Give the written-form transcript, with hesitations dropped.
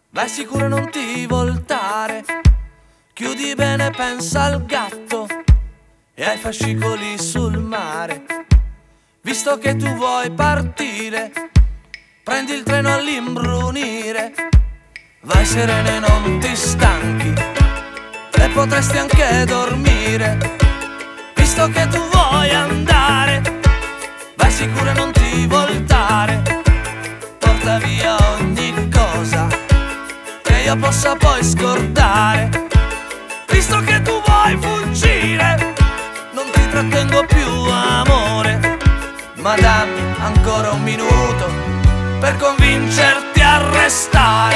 Vai sicuro, non ti voltare, chiudi bene, pensa al gatto e ai fascicoli sul mare. Visto che tu vuoi partire, prendi il treno all'imbrunire. Vai sereno e non ti stanchi, e potresti anche dormire. Visto che tu vuoi andare, vai sicuro e non ti voltare. Porta via ogni cosa che io possa poi scordare. Visto che tu vuoi fuggire, non ti trattengo più, amore, ma dammi ancora un minuto per convincerti a restare.